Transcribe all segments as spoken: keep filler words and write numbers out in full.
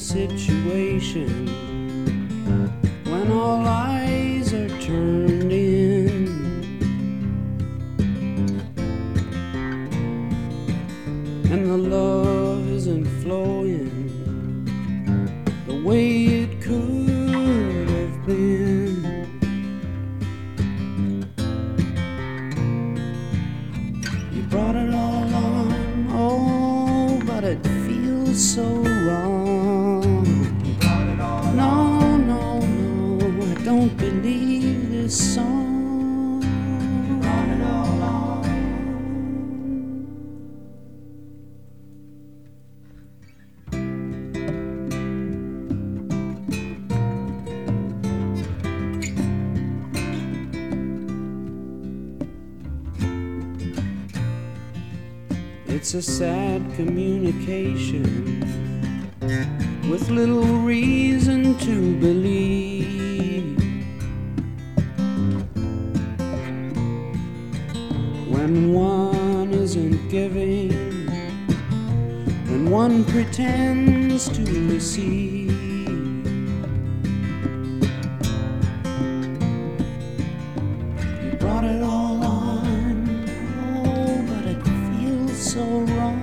situation when all eyes are turned in, and the love isn't flowing the way it could have been. You brought it all on, oh, but it feels so wrong. You brought it all no, on. No, no, I don't believe this song. You brought it all on. It's a sad communication with little reason to believe. When one isn't giving and one pretends to receive. You brought it all on, oh, but it feels so wrong.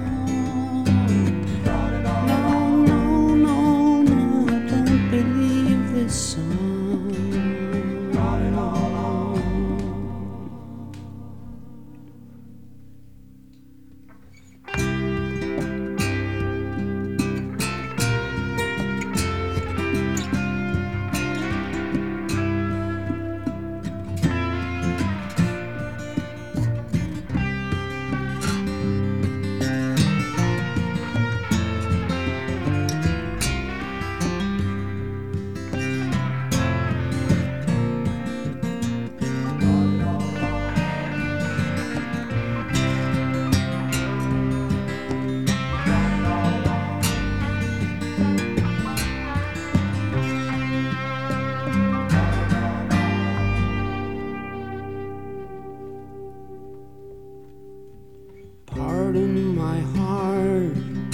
Pardon my heart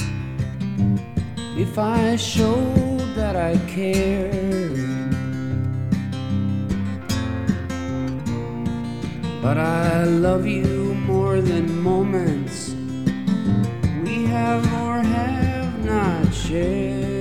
if I showed that I cared, but I love you more than moments we have or have not shared.